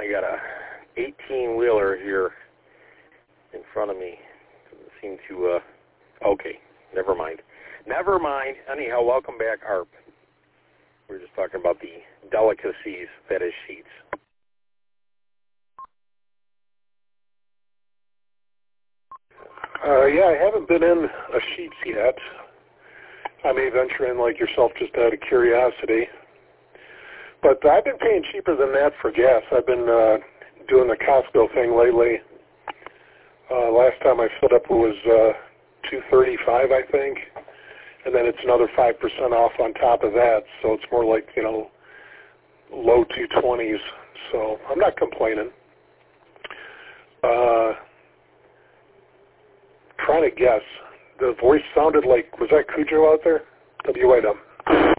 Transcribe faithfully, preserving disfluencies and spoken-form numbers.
I got a eighteen-wheeler here in front of me. Doesn't seem to, uh, okay, never mind. Never mind. Anyhow, welcome back, A R P. We were just talking about the delicacies that is sheets. Uh, yeah, I haven't been in a sheets yet. I may venture in like yourself just out of curiosity. But I've been paying cheaper than that for gas. I've been uh, doing the Costco thing lately. Uh, last time I filled up it was uh, two thirty-five, I think. And then it's another five percent off on top of that. So it's more like, you know, low two twenties. So I'm not complaining. Uh, trying to guess. The voice sounded like, was that Cujo out there? W I W.